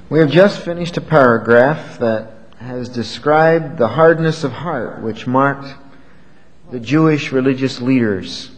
We have just finished a paragraph that has described the hardness of heart which marked the Jewish religious leaders.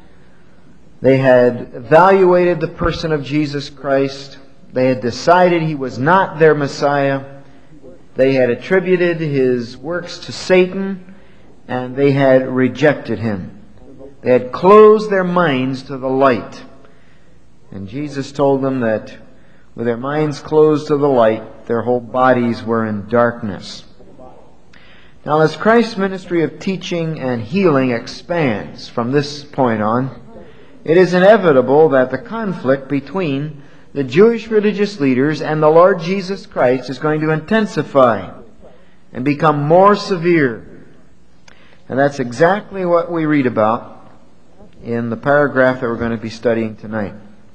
They had evaluated the person of Jesus Christ. They had decided He was not their Messiah. They had attributed His works to Satan, and they had rejected Him. They had closed their minds to the light. And Jesus told them that with their minds closed to the light, their whole bodies were in darkness. Now, as Christ's ministry of teaching and healing expands from this point on, it is inevitable that the conflict between the Jewish religious leaders and the Lord Jesus Christ is going to intensify and become more severe. And that's exactly what we read about in the paragraph that we're going to be studying tonight.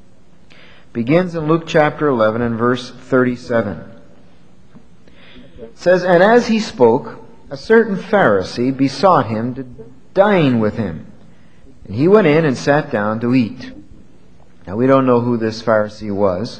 Begins in Luke chapter 11 and verse 37. It says, "And as he spoke, a certain Pharisee besought him to dine with him. And he went in and sat down to eat." Now, we don't know who this Pharisee was.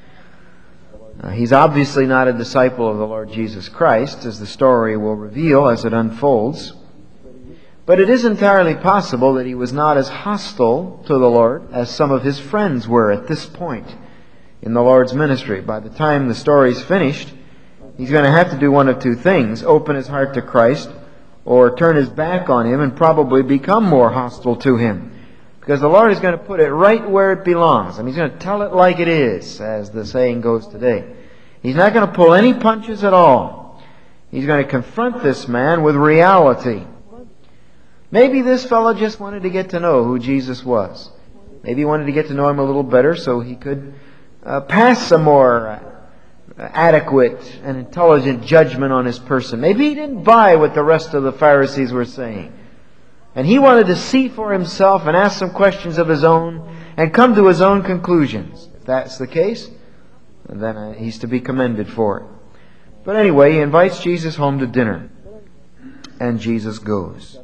He's obviously not a disciple of the Lord Jesus Christ, as the story will reveal as it unfolds. But it is entirely possible that he was not as hostile to the Lord as some of his friends were at this point in the Lord's ministry. By the time the story's finished, he's going to have to do one of two things: open his heart to Christ, or turn his back on Him and probably become more hostile to Him. Because the Lord is going to put it right where it belongs. I mean, He's going to tell it like it is, as the saying goes today. He's not going to pull any punches at all. He's going to confront this man with reality. Maybe this fellow just wanted to get to know who Jesus was. Maybe he wanted to get to know Him a little better so he could pass some more adequate and intelligent judgment on his person. Maybe he didn't buy what the rest of the Pharisees were saying. And he wanted to see for himself and ask some questions of his own and come to his own conclusions. If that's the case, then he's to be commended for it. But anyway, he invites Jesus home to dinner. And Jesus goes.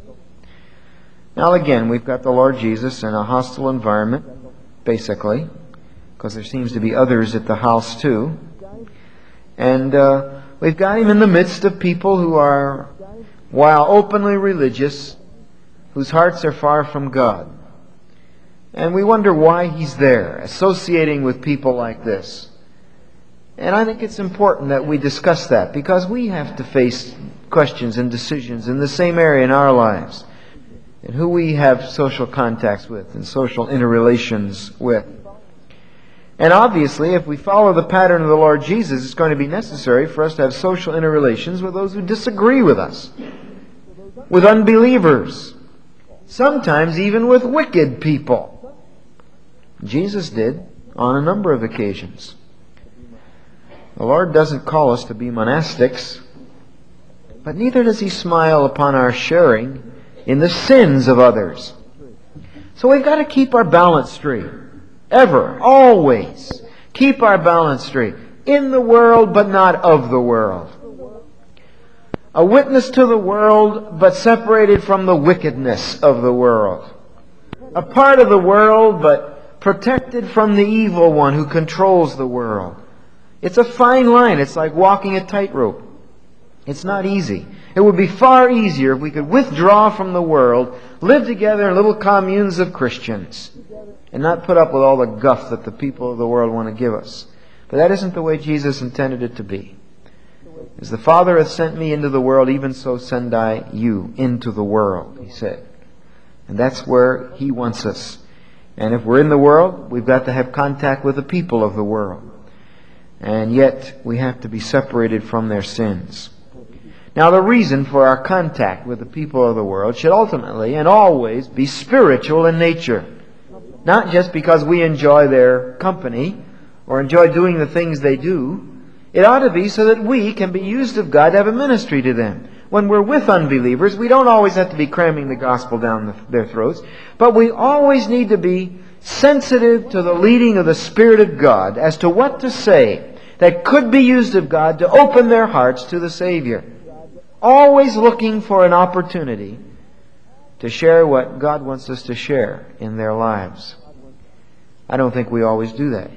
Now again, we've got the Lord Jesus in a hostile environment, basically, because there seems to be others at the house too. And we've got Him in the midst of people who are, while openly religious, whose hearts are far from God. And we wonder why He's there, associating with people like this. And I think it's important that we discuss that, because we have to face questions and decisions in the same area in our lives, and who we have social contacts with and social interrelations with. And obviously, if we follow the pattern of the Lord Jesus, it's going to be necessary for us to have social interrelations with those who disagree with us, with unbelievers, sometimes even with wicked people. Jesus did on a number of occasions. The Lord doesn't call us to be monastics, but neither does He smile upon our sharing in the sins of others. So we've got to keep our balance straight. Ever, always, keep our balance straight. In the world, but not of the world. A witness to the world, but separated from the wickedness of the world. A part of the world, but protected from the evil one who controls the world. It's a fine line. It's like walking a tightrope. It's not easy. It would be far easier if we could withdraw from the world, live together in little communes of Christians, and not put up with all the guff that the people of the world want to give us. But that isn't the way Jesus intended it to be. As the Father hath sent me into the world, even so send I you into the world, He said. And that's where He wants us. And if we're in the world, we've got to have contact with the people of the world. And yet, we have to be separated from their sins. Now, the reason for our contact with the people of the world should ultimately and always be spiritual in nature. Not just because we enjoy their company or enjoy doing the things they do. It ought to be so that we can be used of God to have a ministry to them. When we're with unbelievers, we don't always have to be cramming the gospel down their throats, but we always need to be sensitive to the leading of the Spirit of God as to what to say that could be used of God to open their hearts to the Savior. Always looking for an opportunity to share what God wants us to share in their lives. I don't think we always do that. In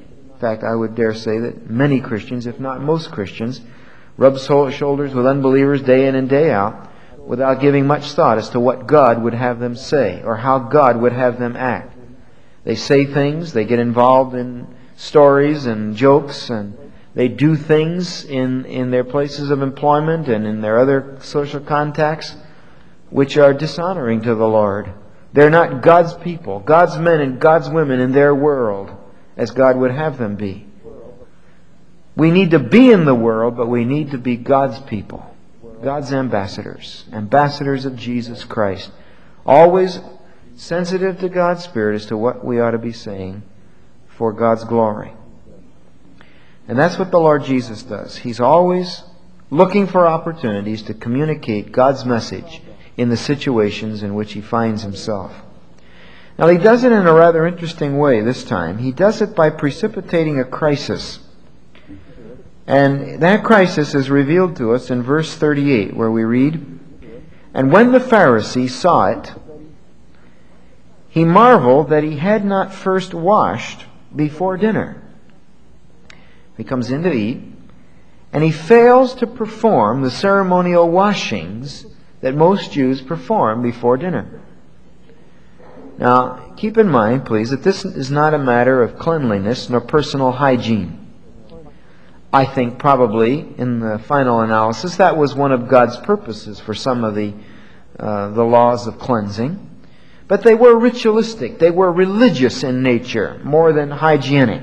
fact, I would dare say that many Christians, if not most Christians, rub shoulders with unbelievers day in and day out without giving much thought as to what God would have them say or how God would have them act. They say things, they get involved in stories and jokes, and they do things in their places of employment and in their other social contacts which are dishonoring to the Lord. They're not God's people, God's men and God's women in their world as God would have them be. We need to be in the world, but we need to be God's people, God's ambassadors, ambassadors of Jesus Christ, always sensitive to God's Spirit as to what we ought to be saying for God's glory. And that's what the Lord Jesus does. He's always looking for opportunities to communicate God's message in the situations in which He finds Himself. Now, He does it in a rather interesting way this time. He does it by precipitating a crisis. And that crisis is revealed to us in verse 38, where we read, "And when the Pharisee saw it, he marveled that he had not first washed before dinner." He comes in to eat, and he fails to perform the ceremonial washings that most Jews perform before dinner. Now, keep in mind, please, that this is not a matter of cleanliness nor personal hygiene. I think probably, in the final analysis, that was one of God's purposes for some of the laws of cleansing. But they were ritualistic. They were religious in nature, more than hygienic.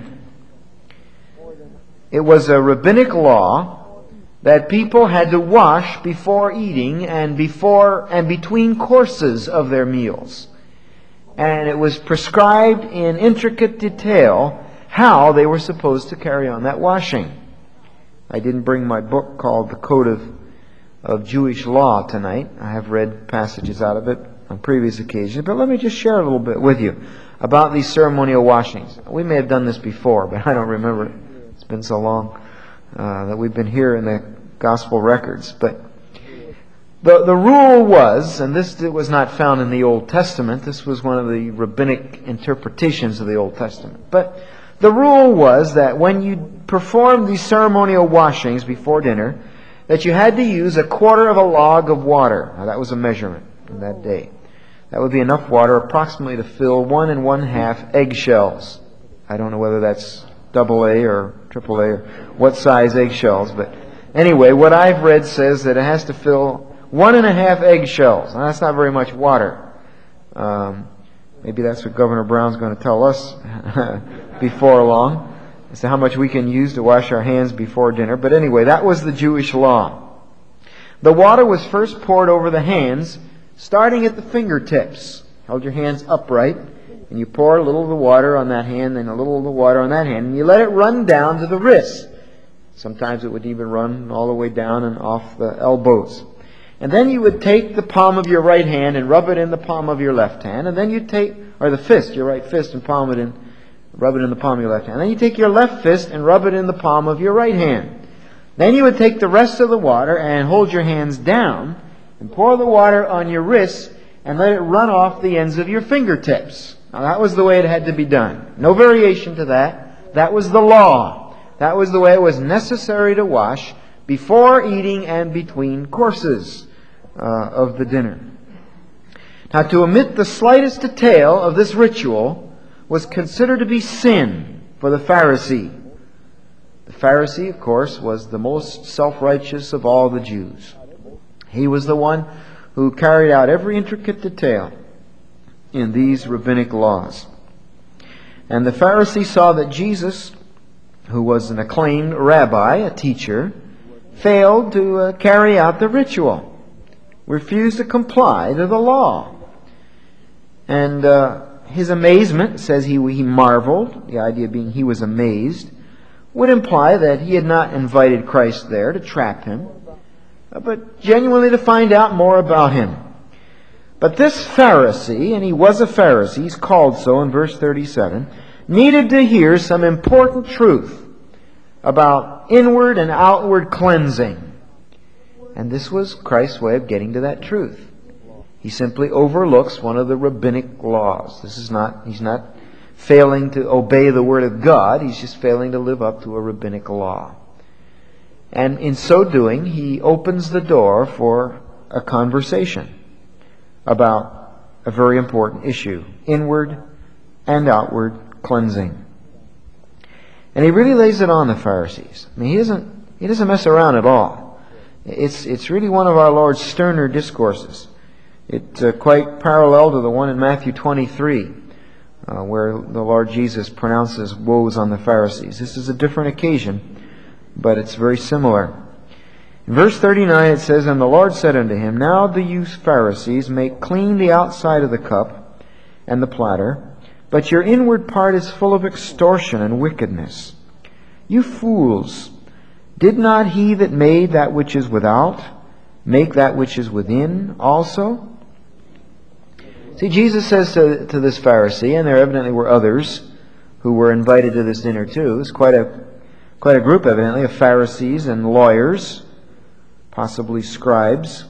It was a rabbinic law that people had to wash before eating and between courses of their meals. And it was prescribed in intricate detail how they were supposed to carry on that washing. I didn't bring my book called The Code of Jewish Law tonight. I have read passages out of it on previous occasions, but let me just share a little bit with you about these ceremonial washings. We may have done this before, but I don't remember it. It's been so long that we've been here in the gospel records. But the rule was, and this was not found in the Old Testament, this was one of the rabbinic interpretations of the Old Testament. But the rule was that when you performed these ceremonial washings before dinner, that you had to use a quarter of a log of water. Now that was a measurement in that day. That would be enough water approximately to fill 1 1/2 eggshells. I don't know whether that's AA or AAA or what size eggshells, but anyway, what I've read says that it has to fill 1 1/2 eggshells. Now that's not very much water. Maybe that's what Governor Brown's going to tell us before long, as to how much we can use to wash our hands before dinner. But anyway, that was the Jewish law. The water was first poured over the hands, starting at the fingertips. Hold your hands upright, and you pour a little of the water on that hand, and a little of the water on that hand, and you let it run down to the wrists. Sometimes it would even run all the way down and off the elbows. And then you would take the palm of your right hand and rub it in the palm of your left hand, and then you take, or the fist, your right fist, and rub it in the palm of your left hand. Then you take your left fist and rub it in the palm of your right hand. Then you would take the rest of the water and hold your hands down and pour the water on your wrists and let it run off the ends of your fingertips. Now that was the way it had to be done. No variation to that. That was the law. That was the way it was necessary to wash before eating and between courses of the dinner. Now, to omit the slightest detail of this ritual was considered to be sin for the Pharisee. The Pharisee, of course, was the most self-righteous of all the Jews. He was the one who carried out every intricate detail in these rabbinic laws. And the Pharisee saw that Jesus, who was an acclaimed rabbi, a teacher, failed to carry out the ritual, refused to comply to the law. And his amazement, says he marveled, the idea being he was amazed, would imply that he had not invited Christ there to trap him, but genuinely to find out more about him. But this Pharisee, and he was a Pharisee, he's called so in verse 37, needed to hear some important truth about inward and outward cleansing. And this was Christ's way of getting to that truth. He simply overlooks one of the rabbinic laws. He's not failing to obey the Word of God. He's just failing to live up to a rabbinic law. And in so doing, he opens the door for a conversation about a very important issue, inward and outward cleansing. And he really lays it on the Pharisees. I mean, he doesn't mess around at all. It's really one of our Lord's sterner discourses. It's quite parallel to the one in Matthew 23, where the Lord Jesus pronounces woes on the Pharisees. This is a different occasion, but it's very similar. In verse 39 it says, "And the Lord said unto him, Now do you Pharisees make clean the outside of the cup and the platter, but your inward part is full of extortion and wickedness. You fools, did not he that made that which is without make that which is within also?" See, Jesus says to this Pharisee, and there evidently were others who were invited to this dinner too. It's quite a group, evidently, of Pharisees and lawyers, possibly scribes.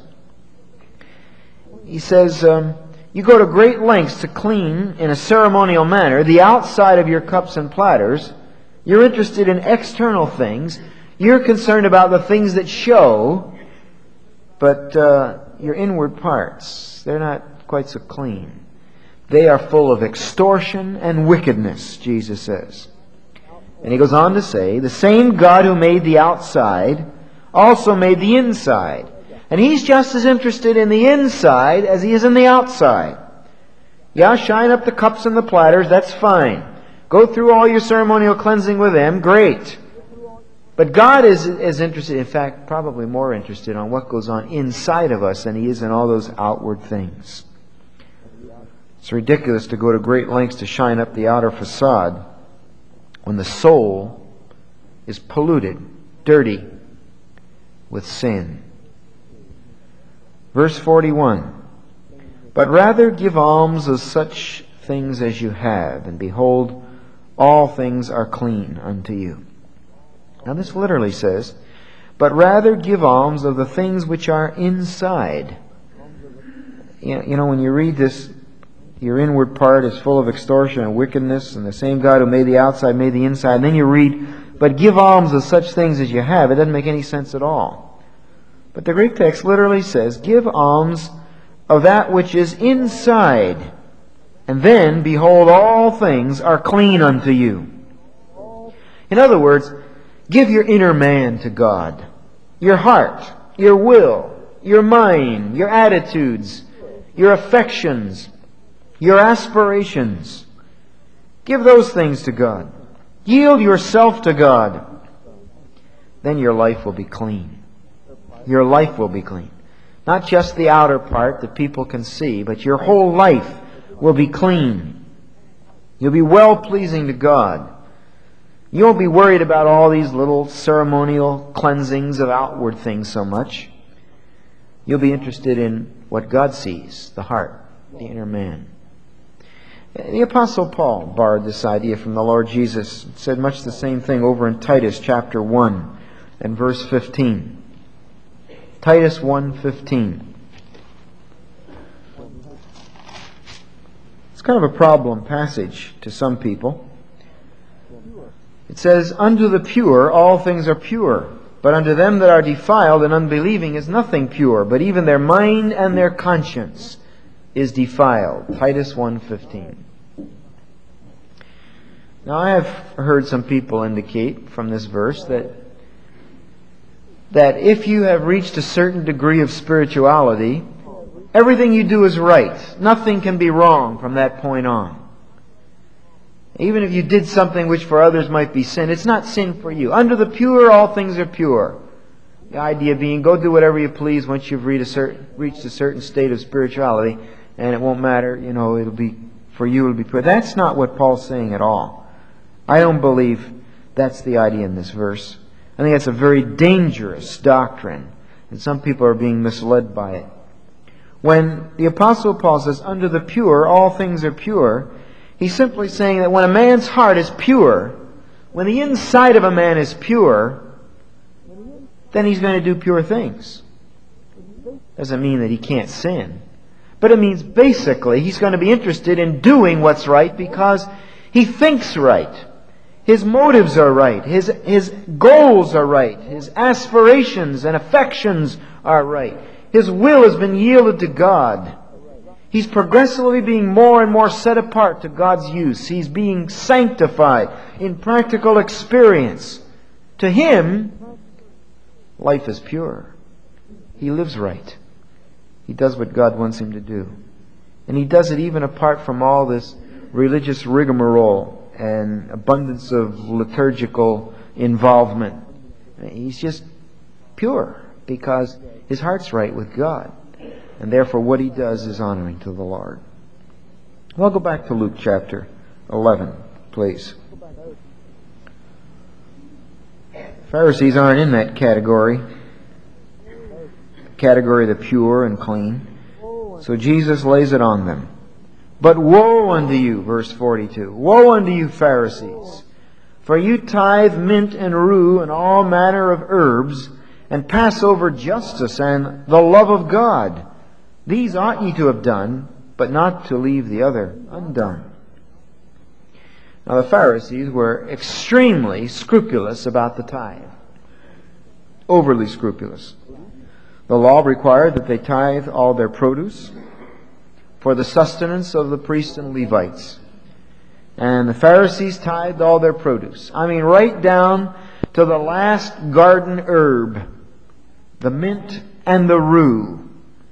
He says, you go to great lengths to clean in a ceremonial manner the outside of your cups and platters. You're interested in external things. You're concerned about the things that show, but your inward parts, they're not quite so clean. They are full of extortion and wickedness, Jesus says. And he goes on to say, the same God who made the outside also made the inside. And he's just as interested in the inside as he is in the outside. Yeah, shine up the cups and the platters, that's fine. Go through all your ceremonial cleansing with them, great. But God is interested, in fact, probably more interested on what goes on inside of us than he is in all those outward things. It's ridiculous to go to great lengths to shine up the outer facade when the soul is polluted, dirty with sin. Verse 41, "But rather give alms of such things as you have, and behold, all things are clean unto you." Now this literally says, "But rather give alms of the things which are inside." You know, when you read this, your inward part is full of extortion and wickedness, and the same God who made the outside made the inside. And then you read, "But give alms of such things as you have." It doesn't make any sense at all. But the Greek text literally says, "Give alms of that which is inside, and then, behold, all things are clean unto you." In other words, give your inner man to God. Your heart, your will, your mind, your attitudes, your affections, your aspirations. Give those things to God. Yield yourself to God. Then your life will be clean. Your life will be clean. Not just the outer part that people can see, but your whole life will be clean. You'll be well-pleasing to God. You won't be worried about all these little ceremonial cleansings of outward things so much. You'll be interested in what God sees, the heart, the inner man. The Apostle Paul borrowed this idea from the Lord Jesus. He said much the same thing over in Titus chapter 1 and verse 15. Titus 1:15. It's kind of a problem passage to some people. It says, "Unto the pure all things are pure, but unto them that are defiled and unbelieving is nothing pure, but even their mind and their conscience is defiled." Titus 1:15. Now I have heard some people indicate from this verse that if you have reached a certain degree of spirituality, everything you do is right. Nothing can be wrong from that point on. Even if you did something which for others might be sin, it's not sin for you. Under the pure, all things are pure. The idea being, go do whatever you please once you've reached a certain state of spirituality, and it won't matter, it'll be, for you it'll be pure. That's not what Paul's saying at all. I don't believe that's the idea in this verse. I think that's a very dangerous doctrine, and some people are being misled by it. When the Apostle Paul says, "Under the pure, all things are pure," he's simply saying that when a man's heart is pure, when the inside of a man is pure, then he's going to do pure things. Doesn't mean that he can't sin. But it means basically he's going to be interested in doing what's right because He thinks right. His motives are right. His goals are right. His aspirations and affections are right. His will has been yielded to God. He's progressively being more and more set apart to God's use. He's being sanctified in practical experience. To him, life is pure. He lives right. He does what God wants him to do. And he does it even apart from all this religious rigmarole and abundance of liturgical involvement. He's just pure because his heart's right with God. And therefore what he does is honoring to the Lord. Well, go back to Luke chapter 11, please. Pharisees aren't in that category. Category of the pure and clean. So Jesus lays it on them. But woe unto you, verse 42, woe unto you, Pharisees, for you tithe mint and rue and all manner of herbs, and pass over justice and the love of God. These ought ye to have done, but not to leave the other undone. Now the Pharisees were extremely scrupulous about the tithe. Overly scrupulous. The law required that they tithe all their produce for the sustenance of the priests and Levites. And the Pharisees tithed all their produce. I mean, right down to the last garden herb, the mint and the rue.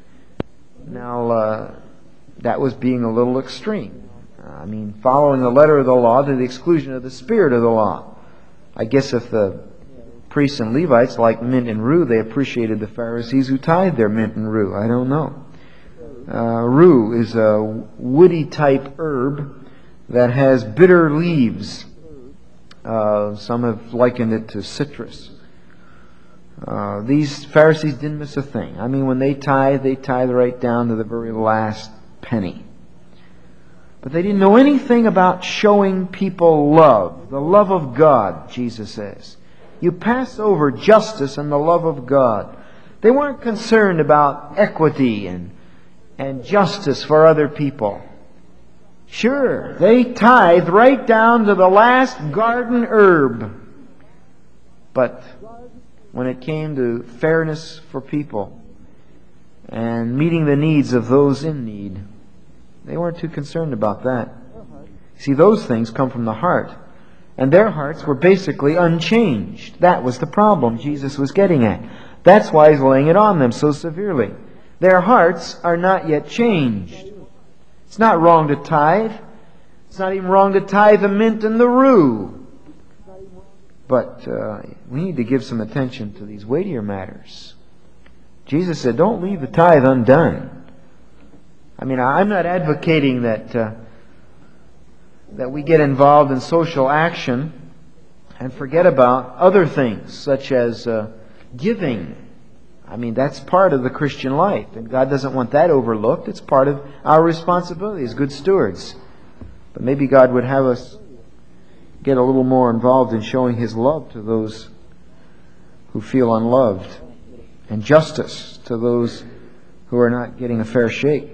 Now, that was being a little extreme. I mean, following the letter of the law to the exclusion of the spirit of the law. I guess if the priests and Levites liked mint and rue, they appreciated the Pharisees who tithed their mint and rue. I don't know. Rue is a woody type herb that has bitter leaves. Some have likened it to citrus. These Pharisees didn't miss a thing. I mean, when they tithe right down to the very last penny. But they didn't know anything about showing people love. The love of God, Jesus says. You pass over justice and the love of God. They weren't concerned about equity and justice for other people. Sure, they tithe right down to the last garden herb. But when it came to fairness for people and meeting the needs of those in need, they weren't too concerned about that. See, those things come from the heart. And their hearts were basically unchanged. That was the problem Jesus was getting at. That's why He's laying it on them so severely. Their hearts are not yet changed. It's not wrong to tithe. It's not even wrong to tithe the mint and the rue. But we need to give some attention to these weightier matters. Jesus said, don't leave the tithe undone. I mean, I'm not advocating that we get involved in social action and forget about other things, such as giving. I mean, that's part of the Christian life, and God doesn't want that overlooked. It's part of our responsibility as good stewards. But maybe God would have us get a little more involved in showing His love to those who feel unloved, and justice to those who are not getting a fair shake.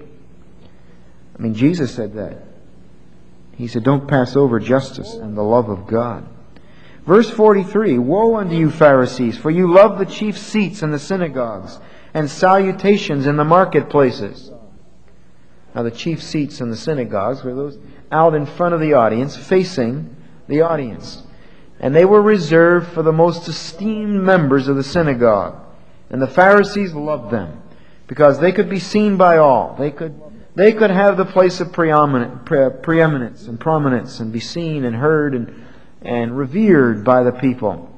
I mean, Jesus said that. He said, don't pass over justice and the love of God. Verse 43, woe unto you, Pharisees, for you love the chief seats in the synagogues and salutations in the marketplaces. Now, the chief seats in the synagogues were those out in front of the audience, facing the audience. And they were reserved for the most esteemed members of the synagogue. And the Pharisees loved them because they could be seen by all. They could have the place of preeminence and prominence and be seen and heard and revered by the people.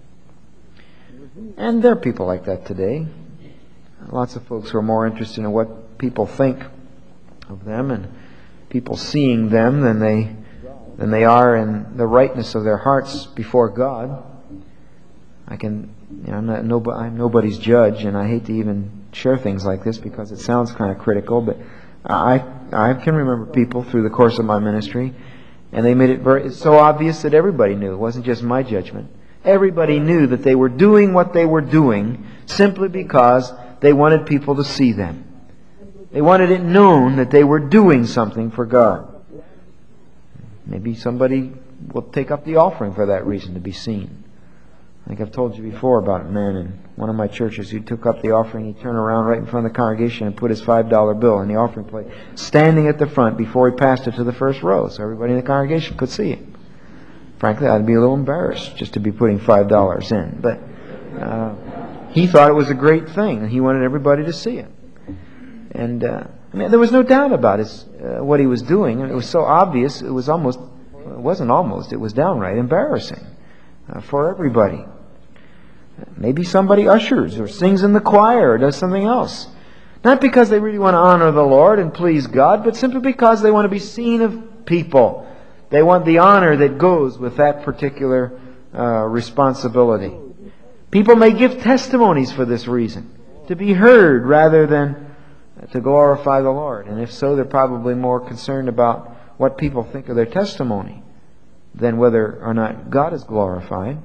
And there are people like that today. Lots of folks who are more interested in what people think of them and people seeing them than they are in the rightness of their hearts before God. I'm nobody's judge, and I hate to even share things like this because it sounds kind of critical, but I can remember people through the course of my ministry, and they made it's so obvious that everybody knew. It wasn't just my judgment. Everybody knew that they were doing what they were doing simply because they wanted people to see them. They wanted it known that they were doing something for God. Maybe somebody will take up the offering for that reason, to be seen. I think I've told you before about a man in one of my churches who took up the offering. He turned around right in front of the congregation and put his $5 bill in the offering plate, standing at the front before he passed it to the first row, so everybody in the congregation could see it. Frankly, I'd be a little embarrassed just to be putting $5 in. But he thought it was a great thing, and he wanted everybody to see it. And there was no doubt about what he was doing. And it was so obvious, it was downright embarrassing for everybody. Maybe somebody ushers or sings in the choir or does something else. Not because they really want to honor the Lord and please God, but simply because they want to be seen of people. They want the honor that goes with that particular responsibility. People may give testimonies for this reason, to be heard rather than to glorify the Lord. And if so, they're probably more concerned about what people think of their testimony than whether or not God is glorified.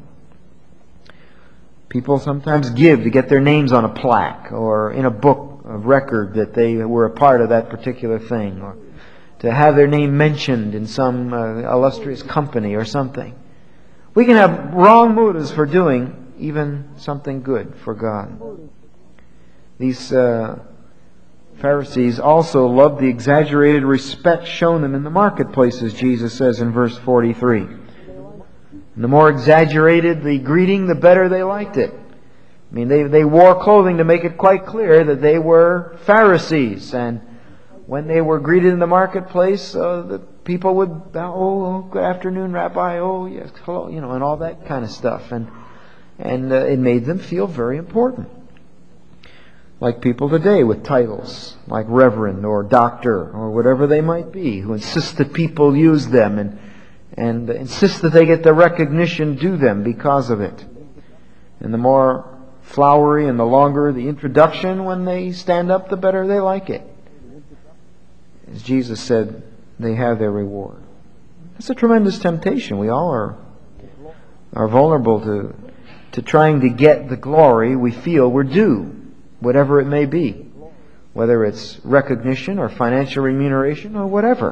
People sometimes give to get their names on a plaque or in a book of record that they were a part of that particular thing, or to have their name mentioned in some illustrious company or something. We can have wrong motives for doing even something good for God. These Pharisees also loved the exaggerated respect shown them in the marketplaces, Jesus says in verse 43. And the more exaggerated the greeting, the better they liked it. I mean, they wore clothing to make it quite clear that they were Pharisees. And when they were greeted in the marketplace, the people would bow, "Oh, good afternoon, Rabbi. Oh, yes, hello," and all that kind of stuff. And it made them feel very important. Like people today with titles, like Reverend or Doctor or whatever they might be, who insist that people use them and insist that they get the recognition due them because of it. And the more flowery and the longer the introduction when they stand up, the better they like it. As Jesus said, they have their reward. It's a tremendous temptation. We all are vulnerable to trying to get the glory we feel we're due, whatever it may be, whether it's recognition or financial remuneration or whatever.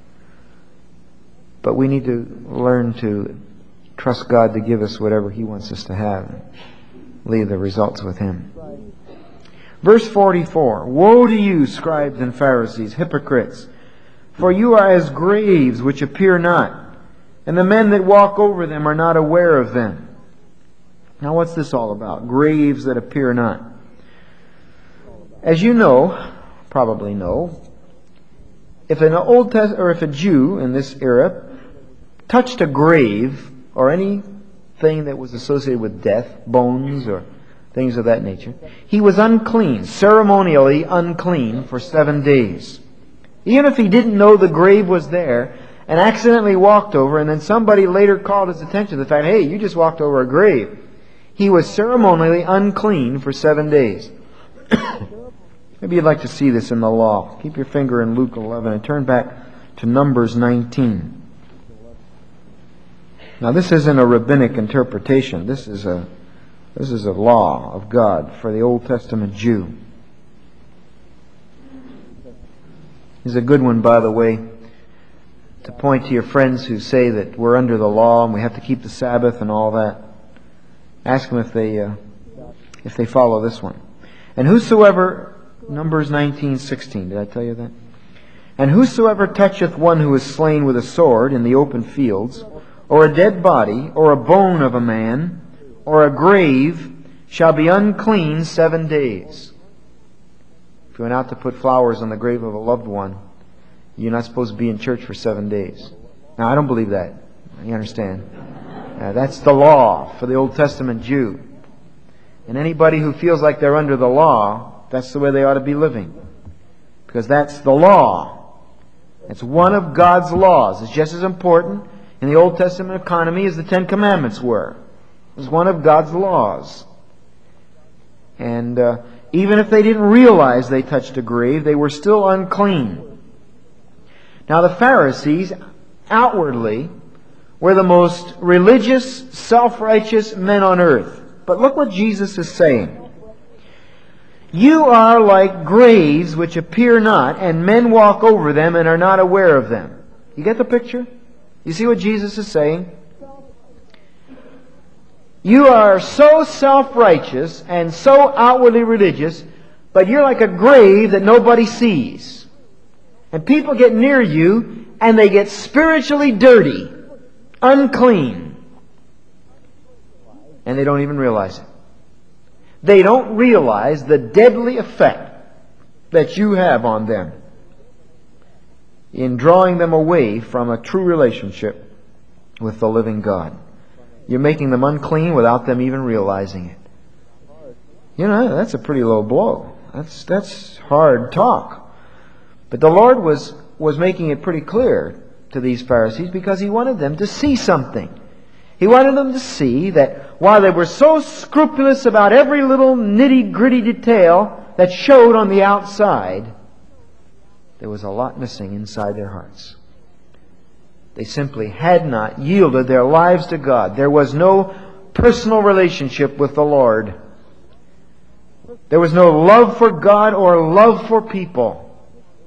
But we need to learn to trust God to give us whatever He wants us to have and leave the results with Him. Verse 44, "Woe to you, scribes and Pharisees, hypocrites! For you are as graves which appear not, and the men that walk over them are not aware of them." Now what's this all about? Graves that appear not. As you know, probably know, if a Jew in this era touched a grave or anything that was associated with death, bones or things of that nature, he was unclean, ceremonially unclean for 7 days. Even if he didn't know the grave was there and accidentally walked over, and then somebody later called his attention to the fact, "Hey, you just walked over a grave," he was ceremonially unclean for 7 days. Maybe you'd like to see this in the law. Keep your finger in Luke 11 and turn back to Numbers 19. Now this isn't a rabbinic interpretation. This is a law of God for the Old Testament Jew. This is a good one, by the way, to point to your friends who say that we're under the law and we have to keep the Sabbath and all that. Ask them if they follow this one. And whosoever, Numbers 19:16, did I tell you that? "And whosoever toucheth one who is slain with a sword in the open fields, or a dead body, or a bone of a man, or a grave, shall be unclean 7 days." If you went out to put flowers on the grave of a loved one, you're not supposed to be in church for 7 days. Now, I don't believe that. You understand? That's the law for the Old Testament Jew. And anybody who feels like they're under the law, that's the way they ought to be living. Because that's the law. It's one of God's laws. It's just as important in the Old Testament economy as the Ten Commandments were. It was one of God's laws. And even if they didn't realize they touched a grave, they were still unclean. Now the Pharisees, outwardly, were the most religious, self-righteous men on earth. But look what Jesus is saying. "You are like graves which appear not, and men walk over them and are not aware of them." You get the picture? You see what Jesus is saying? You are so self-righteous and so outwardly religious, but you're like a grave that nobody sees. And people get near you and they get spiritually dirty, unclean. And they don't even realize it. They don't realize the deadly effect that you have on them in drawing them away from a true relationship with the living God. You're making them unclean without them even realizing it. You know, that's a pretty low blow. That's hard talk. But the Lord was making it pretty clear to these Pharisees because He wanted them to see something. He wanted them to see that while they were so scrupulous about every little nitty-gritty detail that showed on the outside, there was a lot missing inside their hearts. They simply had not yielded their lives to God. There was no personal relationship with the Lord. There was no love for God or love for people.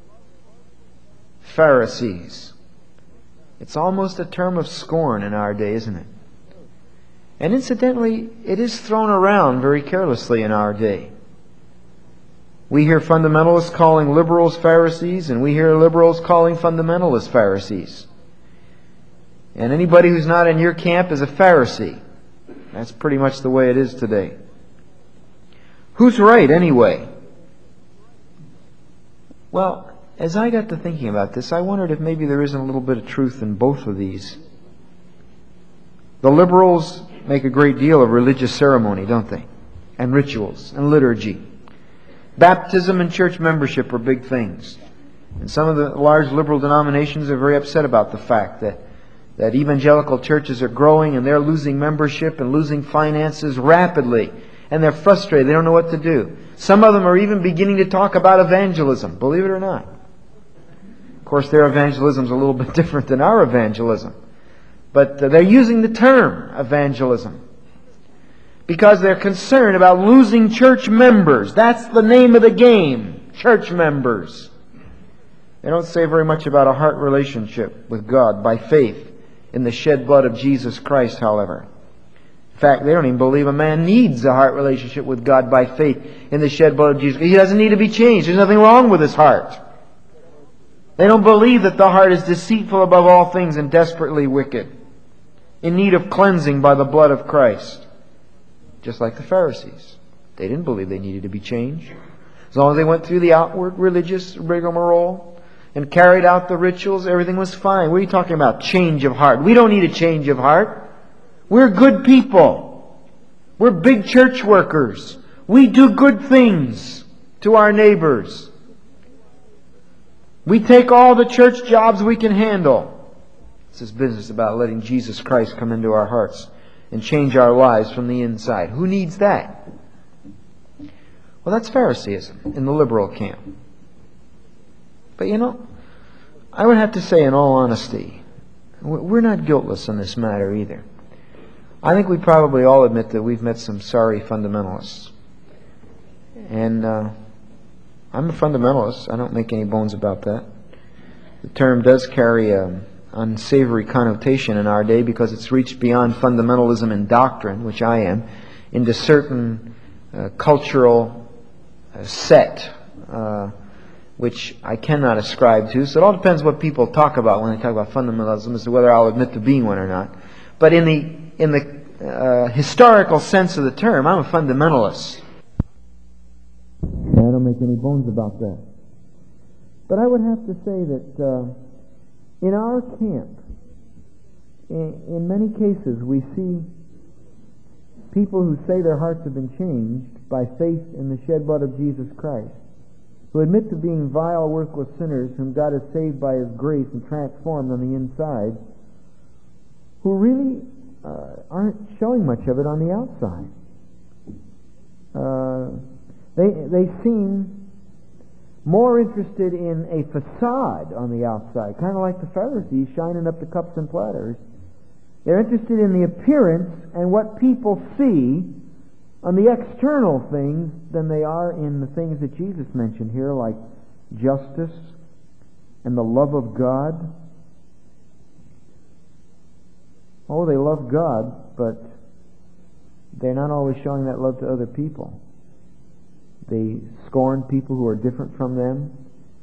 Pharisees. It's almost a term of scorn in our day, isn't it? And incidentally, it is thrown around very carelessly in our day. We hear fundamentalists calling liberals Pharisees, and we hear liberals calling fundamentalists Pharisees. And anybody who's not in your camp is a Pharisee. That's pretty much the way it is today. Who's right anyway? Well, as I got to thinking about this, I wondered if maybe there isn't a little bit of truth in both of these. The liberals make a great deal of religious ceremony, don't they? And rituals and liturgy. Baptism and church membership are big things. And some of the large liberal denominations are very upset about the fact that evangelical churches are growing and they're losing membership and losing finances rapidly. And they're frustrated. They don't know what to do. Some of them are even beginning to talk about evangelism, believe it or not. Of course, their evangelism is a little bit different than our evangelism. But they're using the term evangelism because they're concerned about losing church members. That's the name of the game, church members. They don't say very much about a heart relationship with God by faith in the shed blood of Jesus Christ, however. In fact, they don't even believe a man needs a heart relationship with God by faith in the shed blood of Jesus. He doesn't need to be changed. There's nothing wrong with his heart. They don't believe that the heart is deceitful above all things and desperately wicked, in need of cleansing by the blood of Christ. Just like the Pharisees. They didn't believe they needed to be changed. As long as they went through the outward religious rigmarole and carried out the rituals, everything was fine. What are you talking about? Change of heart. We don't need a change of heart. We're good people. We're big church workers. We do good things to our neighbors. We take all the church jobs we can handle. This is business about letting Jesus Christ come into our hearts and change our lives from the inside. Who needs that? Well, that's Phariseeism in the liberal camp. But you know, I would have to say in all honesty, we're not guiltless in this matter either. I think we probably all admit that we've met some sorry fundamentalists. And I'm a fundamentalist. I don't make any bones about that. The term does carry an unsavory connotation in our day because it's reached beyond fundamentalism in doctrine, which I am, into certain cultural set, which I cannot ascribe to. So it all depends what people talk about when they talk about fundamentalism as to whether I'll admit to being one or not. But in the historical sense of the term, I'm a fundamentalist. I don't make any bones about that. But I would have to say that in our camp, in many cases, we see people who say their hearts have been changed by faith in the shed blood of Jesus Christ, who admit to being vile, worthless sinners whom God has saved by His grace and transformed on the inside, who really aren't showing much of it on the outside. They seem more interested in a facade on the outside, kind of like the Pharisees shining up the cups and platters. They're interested in the appearance and what people see on the external things than they are in the things that Jesus mentioned here, like justice and the love of God. oh, they love God, but they're not always showing that love to other people. They scorn people who are different from them.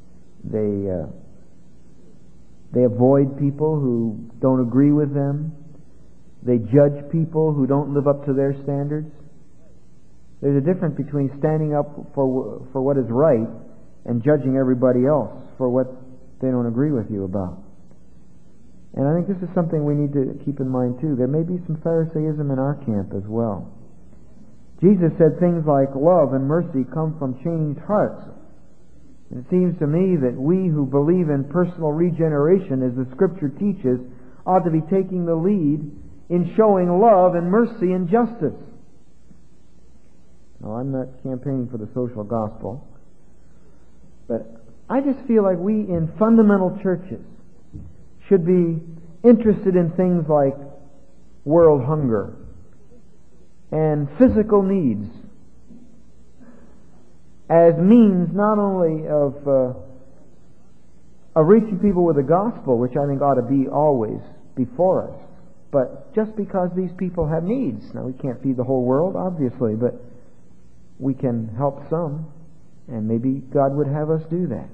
They avoid people who don't agree with them. They judge people who don't live up to their standards. There's a difference between standing up for what is right and judging everybody else for what they don't agree with you about. And I think this is something we need to keep in mind too. There may be some Pharisaism in our camp as well. Jesus said things like love and mercy come from changed hearts. And it seems to me that we who believe in personal regeneration, as the Scripture teaches, ought to be taking the lead in showing love and mercy and justice. Now, I'm not campaigning for the social gospel, but I just feel like we in fundamental churches should be interested in things like world hunger and physical needs as means not only of reaching people with the gospel, which I think ought to be always before us, but just because these people have needs. Now, we can't feed the whole world, obviously, but we can help some, and maybe God would have us do that.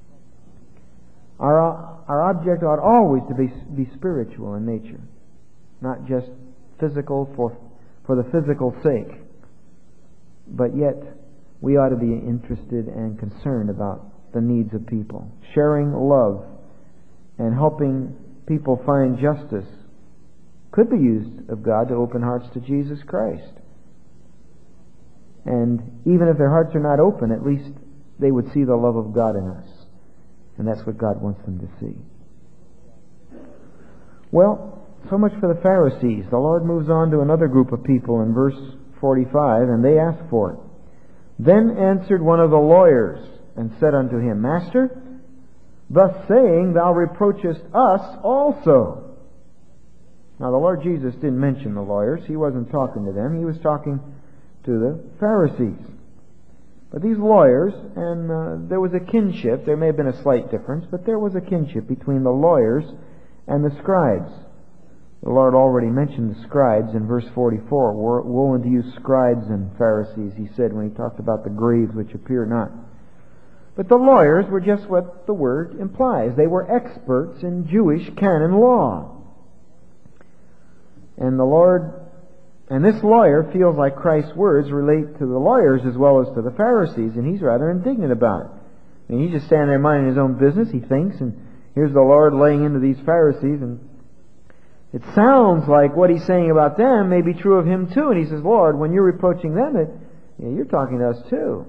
Our object ought always to be spiritual in nature, not just physical for the physical sake, but yet we ought to be interested and concerned about the needs of people. Sharing love and helping people find justice could be used of God to open hearts to Jesus Christ. And even if their hearts are not open, at least they would see the love of God in us. And that's what God wants them to see. Well, so much for the Pharisees. The Lord moves on to another group of people in verse 45, and they ask for it. Then answered one of the lawyers, and said unto him, Master, thus saying, thou reproachest us also. Now, the Lord Jesus didn't mention the lawyers. He wasn't talking to them. He was talking to the Pharisees. But these lawyers, and there was a kinship. There may have been a slight difference, but there was a kinship between the lawyers and the scribes. The Lord already mentioned the scribes in verse 44. Woe unto you, scribes and Pharisees, he said when he talked about the graves which appear not. But the lawyers were just what the word implies. They were experts in Jewish canon law. And this lawyer feels like Christ's words relate to the lawyers as well as to the Pharisees, and he's rather indignant about it. I mean, he's just standing there minding his own business, he thinks, and here's the Lord laying into these Pharisees, and it sounds like what he's saying about them may be true of him too. And he says, Lord, when you're reproaching them, you're talking to us too.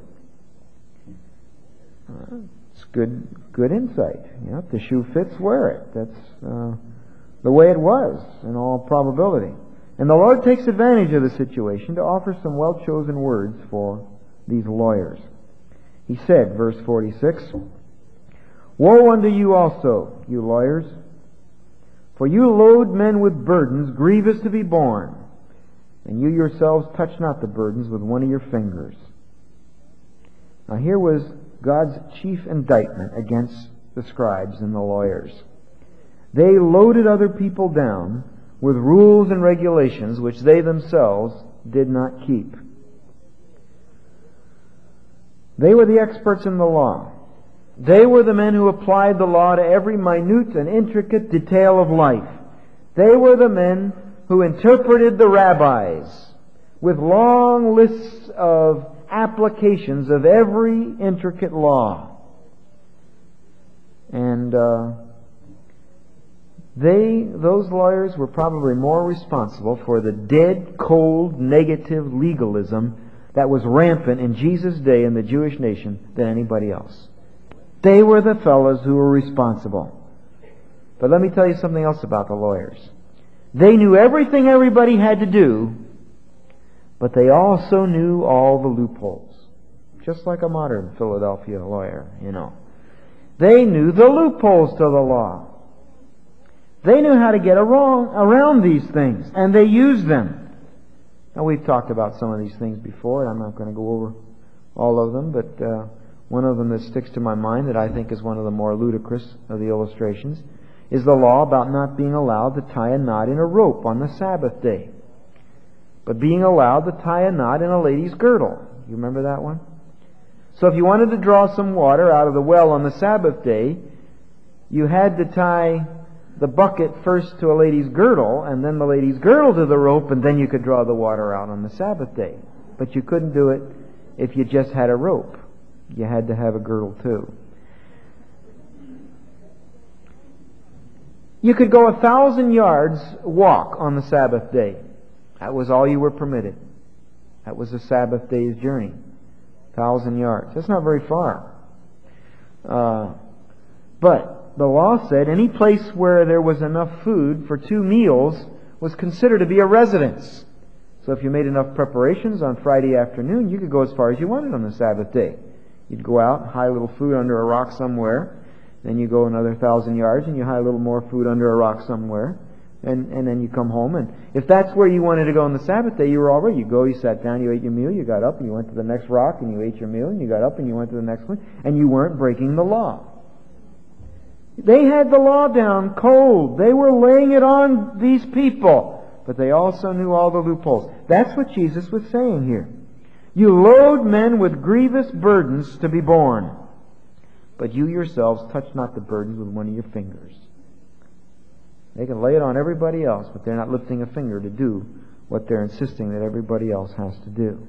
It's good insight. You know, if the shoe fits, wear it. That's the way it was in all probability. And the Lord takes advantage of the situation to offer some well-chosen words for these lawyers. He said, verse 46, Woe unto you also, you lawyers, for you load men with burdens grievous to be borne, and you yourselves touch not the burdens with one of your fingers. Now here was God's chief indictment against the scribes and the lawyers. They loaded other people down with rules and regulations which they themselves did not keep. They were the experts in the law. They were the men who applied the law to every minute and intricate detail of life. They were the men who interpreted the rabbis with long lists of applications of every intricate law. And those lawyers were probably more responsible for the dead, cold, negative legalism that was rampant in Jesus' day in the Jewish nation than anybody else. They were the fellows who were responsible. But let me tell you something else about the lawyers. They knew everything everybody had to do, but they also knew all the loopholes. Just like a modern Philadelphia lawyer, you know. They knew the loopholes to the law. They knew how to get around these things, and they used them. Now, we've talked about some of these things before, and I'm not going to go over all of them, but one of them that sticks to my mind that I think is one of the more ludicrous of the illustrations is the law about not being allowed to tie a knot in a rope on the Sabbath day, but being allowed to tie a knot in a lady's girdle. You remember that one? So if you wanted to draw some water out of the well on the Sabbath day, you had to tie the bucket first to a lady's girdle, and then the lady's girdle to the rope, and then you could draw the water out on the Sabbath day. But you couldn't do it if you just had a rope. You had to have a girdle too. You could go 1,000 yards walk on the Sabbath day. That was all you were permitted. That was a Sabbath day's journey. 1,000 yards. That's not very far. But the law said any place where there was enough food for 2 meals was considered to be a residence. So if you made enough preparations on Friday afternoon, you could go as far as you wanted on the Sabbath day. You'd go out, hide a little food under a rock somewhere, then you go another 1,000 yards and you hide a little more food under a rock somewhere, and then you come home. And if that's where you wanted to go on the Sabbath day, you were all right. You go, you sat down, you ate your meal, you got up and you went to the next rock and you ate your meal, and you got up and you went to the next one, and you weren't breaking the law. They had the law down cold. They were laying it on these people, but they also knew all the loopholes. That's what Jesus was saying here. You load men with grievous burdens to be borne, but you yourselves touch not the burdens with one of your fingers. They can lay it on everybody else, but they're not lifting a finger to do what they're insisting that everybody else has to do.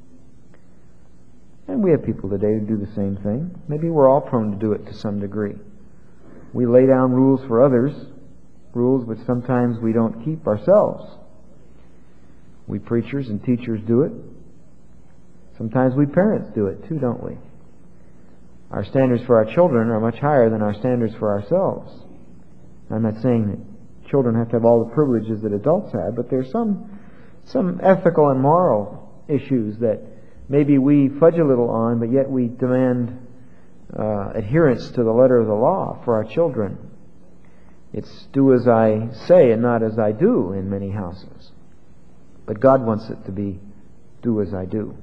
And we have people today who do the same thing. Maybe we're all prone to do it to some degree. We lay down rules for others, rules which sometimes we don't keep ourselves. We preachers and teachers do it. Sometimes we parents do it too, don't we? Our standards for our children are much higher than our standards for ourselves. I'm not saying that children have to have all the privileges that adults have, but there's some ethical and moral issues that maybe we fudge a little on, but yet we demand adherence to the letter of the law for our children. It's do as I say and not as I do in many houses. But God wants it to be do as I do.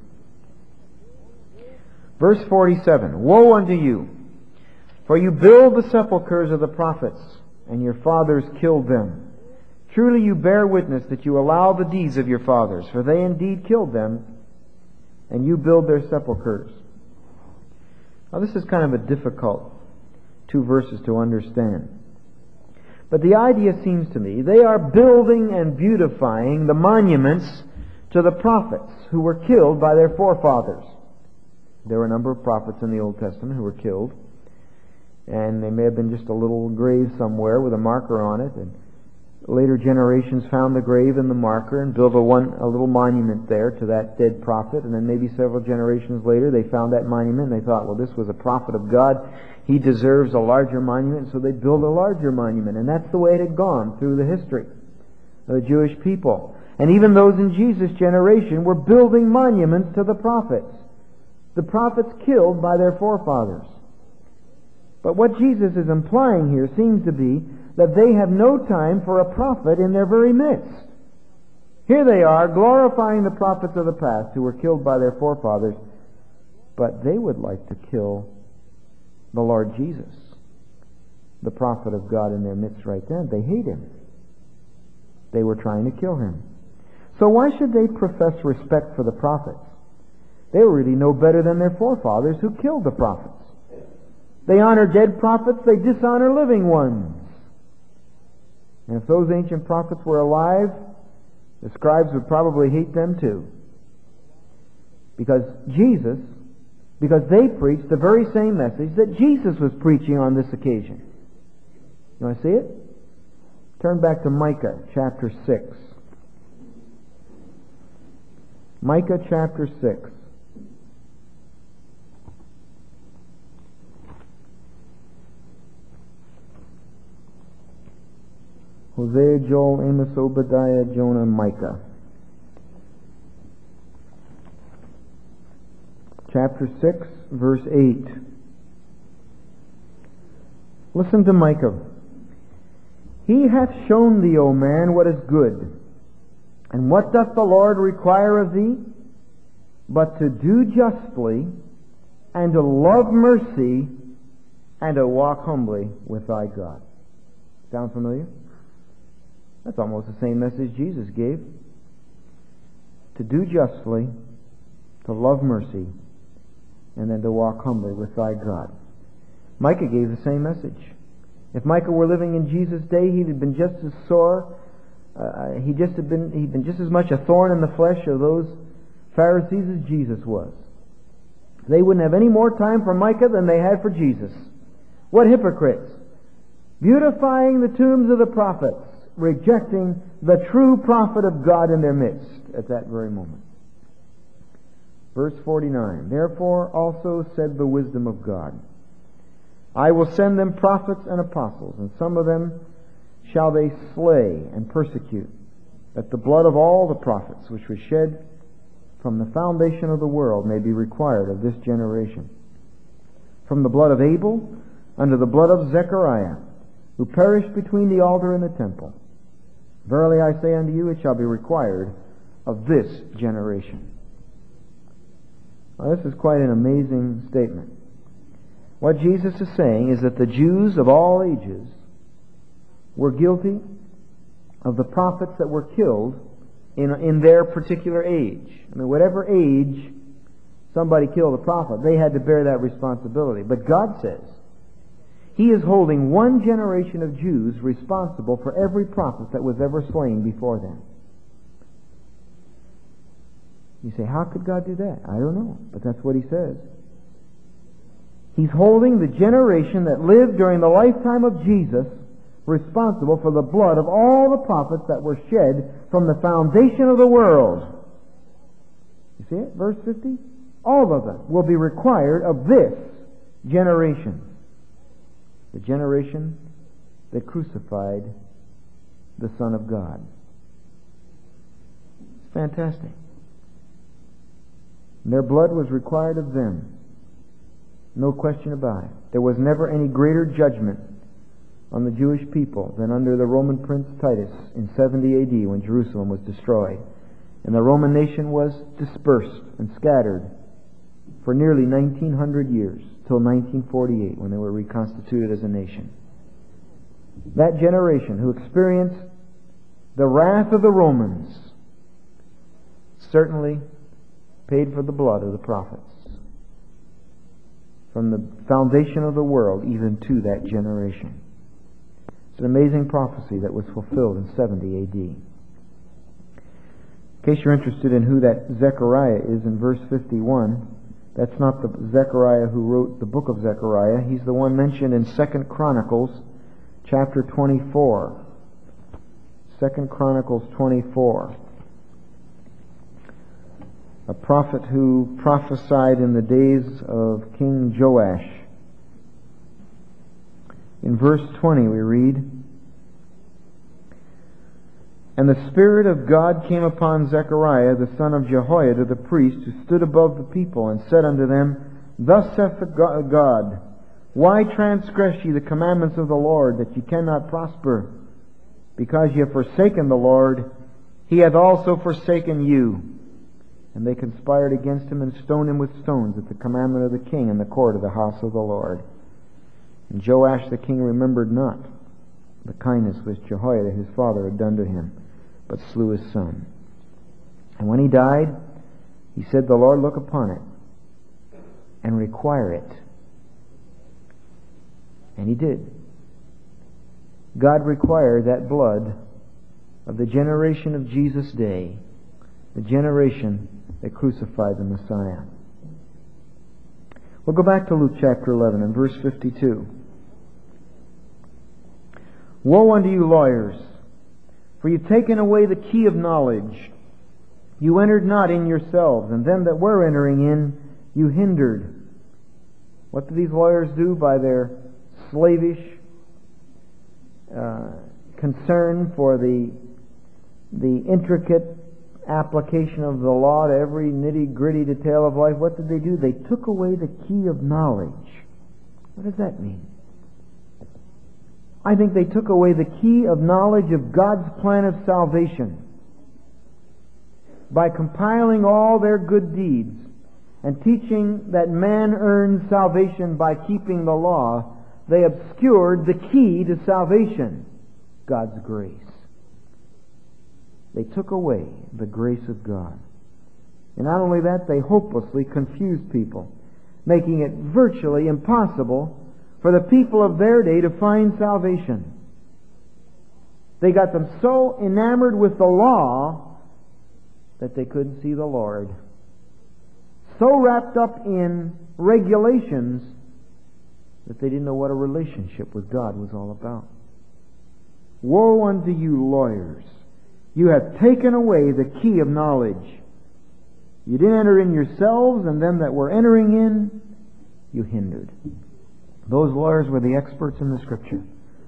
Verse 47, Woe unto you, for you build the sepulchres of the prophets, and your fathers killed them. Truly you bear witness that you allow the deeds of your fathers, for they indeed killed them, and you build their sepulchres. Now this is kind of a difficult 2 verses to understand. But the idea seems to me, they are building and beautifying the monuments to the prophets who were killed by their forefathers. There were a number of prophets in the Old Testament who were killed, and they may have been just a little grave somewhere with a marker on it, and later generations found the grave and the marker and built a little monument there to that dead prophet, and then maybe several generations later they found that monument and they thought, well, this was a prophet of God, he deserves a larger monument, so they built a larger monument. And that's the way it had gone through the history of the Jewish people. And even those in Jesus' generation were building monuments to the prophets killed by their forefathers. But what Jesus is implying here seems to be that they have no time for a prophet in their very midst. Here they are, glorifying the prophets of the past who were killed by their forefathers, but they would like to kill the Lord Jesus, the prophet of God, in their midst right then. They hate him. They were trying to kill him. So why should they profess respect for the prophets? They were really no better than their forefathers who killed the prophets. They honor dead prophets, they dishonor living ones. And if those ancient prophets were alive, the scribes would probably hate them too. Because they preached the very same message that Jesus was preaching on this occasion. You want to see it? Turn back to Micah chapter 6. Micah chapter 6. Hosea, Joel, Amos, Obadiah, Jonah, Micah. Chapter 6, verse 8. Listen to Micah. He hath shown thee, O man, what is good. And what doth the Lord require of thee? But to do justly, and to love mercy, and to walk humbly with thy God. Sound familiar? That's almost the same message Jesus gave. To do justly, to love mercy, and then to walk humbly with thy God. Micah gave the same message. If Micah were living in Jesus' day, he'd have been just as sore. He'd been just as much a thorn in the flesh of those Pharisees as Jesus was. They wouldn't have any more time for Micah than they had for Jesus. What hypocrites! Beautifying the tombs of the prophets, rejecting the true prophet of God in their midst at that very moment. Verse 49, Therefore also said the wisdom of God, I will send them prophets and apostles, and some of them shall they slay and persecute, that the blood of all the prophets which was shed from the foundation of the world may be required of this generation. From the blood of Abel unto the blood of Zechariah, who perished between the altar and the temple. Verily I say unto you, it shall be required of this generation. Now, this is quite an amazing statement. What Jesus is saying is that the Jews of all ages were guilty of the prophets that were killed in their particular age. I mean, whatever age somebody killed a prophet, they had to bear that responsibility. But God says He is holding one generation of Jews responsible for every prophet that was ever slain before them. You say, how could God do that? I don't know, but that's what He says. He's holding the generation that lived during the lifetime of Jesus responsible for the blood of all the prophets that were shed from the foundation of the world. You see it? Verse 50? All of them will be required of this generation. The generation that crucified the Son of God. It's fantastic. And their blood was required of them. No question about it. There was never any greater judgment on the Jewish people than under the Roman Prince Titus in 70 AD when Jerusalem was destroyed. And the Roman nation was dispersed and scattered for nearly 1900 years, till 1948 when they were reconstituted as a nation. That generation who experienced the wrath of the Romans certainly paid for the blood of the prophets. From the foundation of the world even to that generation. It's an amazing prophecy that was fulfilled in 70 AD. In case you're interested in who that Zechariah is in verse 51, that's not the Zechariah who wrote the book of Zechariah. He's the one mentioned in 2 Chronicles chapter 24. 2 Chronicles 24. A prophet who prophesied in the days of King Joash. In verse 20 we read, And the Spirit of God came upon Zechariah, the son of Jehoiada the priest, who stood above the people, and said unto them, Thus saith God, Why transgress ye the commandments of the Lord, that ye cannot prosper? Because ye have forsaken the Lord, He hath also forsaken you. And they conspired against him and stoned him with stones at the commandment of the king in the court of the house of the Lord. And Joash the king remembered not the kindness which Jehoiada his father had done to him, but slew his son. And when he died, he said, The Lord look upon it and require it. And He did. God required that blood of the generation of Jesus' day, the generation that crucified the Messiah. We'll go back to Luke chapter 11 and verse 52. Woe unto you, lawyers, for you've taken away the key of knowledge. You entered not in yourselves, and them that were entering in you hindered. What do these lawyers do? By their slavish concern for the intricate application of the law to every nitty-gritty detail of life, what did they do? They took away the key of knowledge. What does that mean? I think they took away the key of knowledge of God's plan of salvation. By compiling all their good deeds and teaching that man earns salvation by keeping the law, they obscured the key to salvation. God's grace. They took away the grace of God. And not only that, they hopelessly confused people, making it virtually impossible for the people of their day to find salvation. They got them so enamored with the law that they couldn't see the Lord. So wrapped up in regulations that they didn't know what a relationship with God was all about. Woe unto you, lawyers! You have taken away the key of knowledge. You didn't enter in yourselves, and them that were entering in, you hindered. Those lawyers were the experts in the Scripture.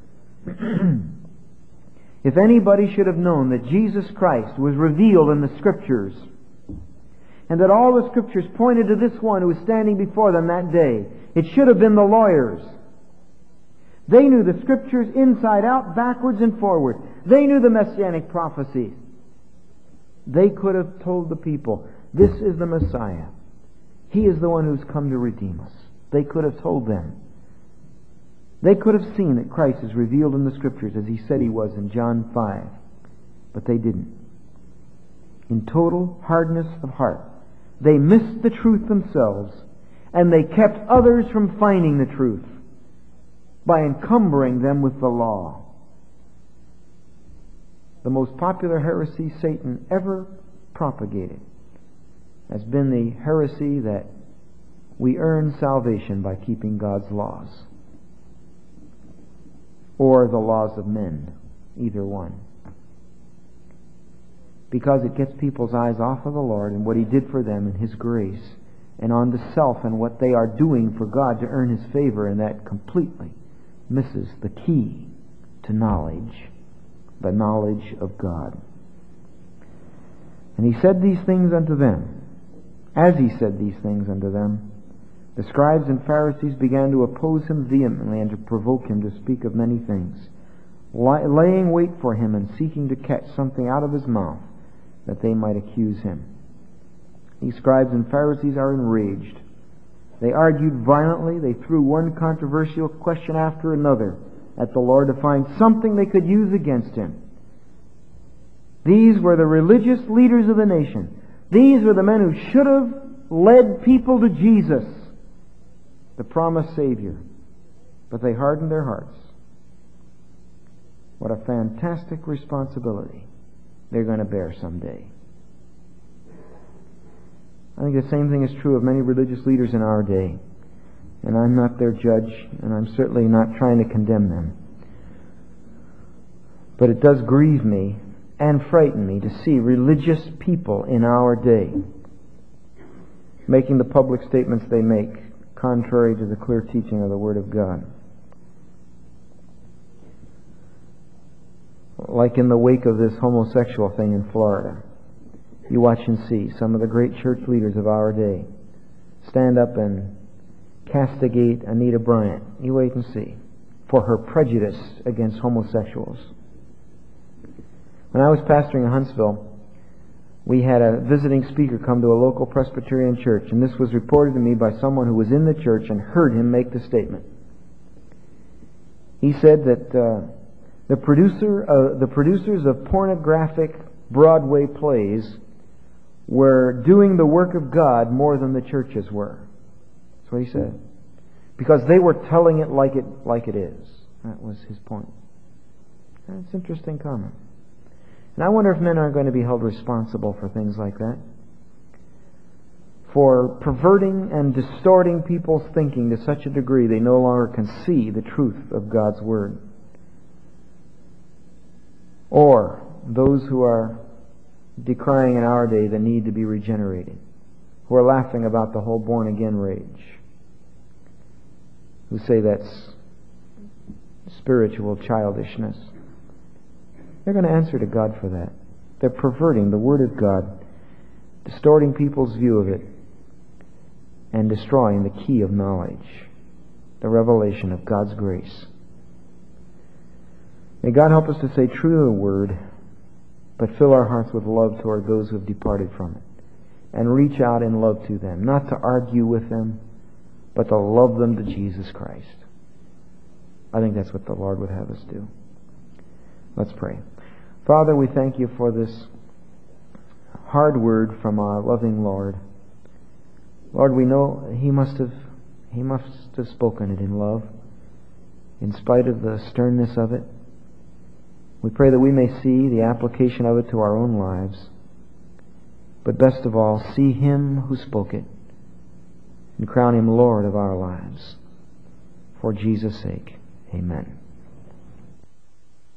If anybody should have known that Jesus Christ was revealed in the Scriptures, and that all the Scriptures pointed to this one who was standing before them that day, it should have been the lawyers. They knew the Scriptures inside out, backwards and forward. They knew the Messianic prophecies. They could have told the people, this is the Messiah. He is the one who's come to redeem us. They could have told them. They could have seen that Christ is revealed in the Scriptures as He said He was in John 5. But they didn't. In total hardness of heart, they missed the truth themselves, and they kept others from finding the truth by encumbering them with the law. The most popular heresy Satan ever propagated has been the heresy that we earn salvation by keeping God's laws, or the laws of men, either one. Because it gets people's eyes off of the Lord and what He did for them and His grace, and onto self and what they are doing for God to earn His favor, and that completely misses the key to knowledge, the knowledge of God. And He said these things unto them. As He said these things unto them, the scribes and Pharisees began to oppose Him vehemently and to provoke Him to speak of many things, laying wait for Him and seeking to catch something out of His mouth that they might accuse Him. These scribes and Pharisees are enraged. They argued violently. They threw one controversial question after another at the Lord to find something they could use against Him. These were the religious leaders of the nation. These were the men who should have led people to Jesus, the promised Savior. But they hardened their hearts. What a fantastic responsibility they're going to bear someday. I think the same thing is true of many religious leaders in our day. And I'm not their judge, and I'm certainly not trying to condemn them. But it does grieve me and frighten me to see religious people in our day making the public statements they make contrary to the clear teaching of the Word of God. Like in the wake of this homosexual thing in Florida, you watch and see some of the great church leaders of our day stand up and castigate Anita Bryant. You wait and see, for her prejudice against homosexuals. When I was pastoring in Huntsville, we had a visiting speaker come to a local Presbyterian church, and this was reported to me by someone who was in the church and heard him make the statement. He said that the producers of pornographic Broadway plays were doing the work of God more than the churches were. That's what he said. Because they were telling it like it is. That was his point. That's an interesting comment. And I wonder if men aren't going to be held responsible for things like that. For perverting and distorting people's thinking to such a degree they no longer can see the truth of God's Word. Or those who are decrying in our day the need to be regenerated, who are laughing about the whole born-again rage, who say that's spiritual childishness. They're going to answer to God for that. They're perverting the Word of God, distorting people's view of it, and destroying the key of knowledge, the revelation of God's grace. May God help us to stay true to the Word, but fill our hearts with love toward those who have departed from it, and reach out in love to them, not to argue with them, but to love them to Jesus Christ. I think that's what the Lord would have us do. Let's pray. Father, we thank you for this hard word from our loving Lord. Lord, we know He must have spoken it in love, in spite of the sternness of it. We pray that we may see the application of it to our own lives, but best of all, see Him who spoke it and crown Him Lord of our lives. For Jesus' sake, amen.